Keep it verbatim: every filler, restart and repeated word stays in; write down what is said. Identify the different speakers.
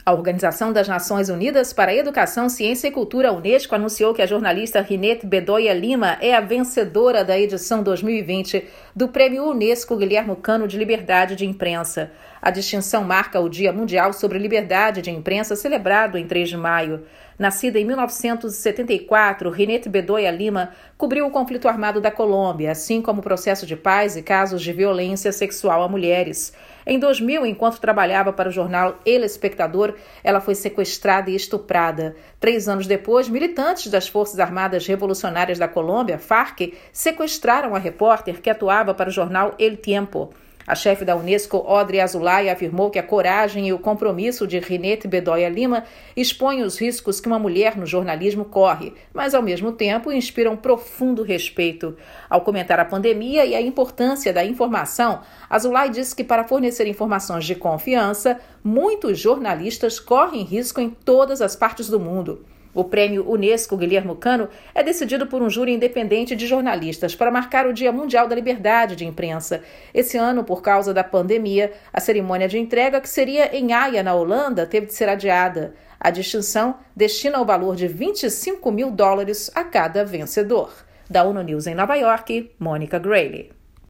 Speaker 1: A Organização das Nações Unidas para a Educação, Ciência e Cultura, a Unesco, anunciou que a jornalista Rinete Bedoya Lima é a vencedora da edição dois mil e vinte do Prêmio Unesco Guilherme Cano de Liberdade de Imprensa. A distinção marca o Dia Mundial sobre Liberdade de Imprensa, celebrado em três de maio. Nascida em mil novecentos e setenta e quatro, Rinete Bedoya Lima cobriu o conflito armado da Colômbia, assim como o processo de paz e casos de violência sexual a mulheres. Em dois mil, enquanto trabalhava para o jornal El Espectador, ela foi sequestrada e estuprada. Três anos depois, militantes das Forças Armadas Revolucionárias da Colômbia, FARC, sequestraram a repórter que atuava para o jornal El Tiempo. A chefe da Unesco, Audrey Azoulay, afirmou que a coragem e o compromisso de Rinete Bedoya Lima expõem os riscos que uma mulher no jornalismo corre, mas, ao mesmo tempo, inspiram profundo respeito. Ao comentar a pandemia e a importância da informação, Azoulay disse que, para fornecer informações de confiança, muitos jornalistas correm risco em todas as partes do mundo. O Prêmio Unesco Guilherme Cano é decidido por um júri independente de jornalistas para marcar o Dia Mundial da Liberdade de Imprensa. Esse ano, por causa da pandemia, a cerimônia de entrega, que seria em Haia, na Holanda, teve de ser adiada. A distinção destina o valor de vinte e cinco mil dólares a cada vencedor. Da ONU News em Nova York, Mônica Grayle.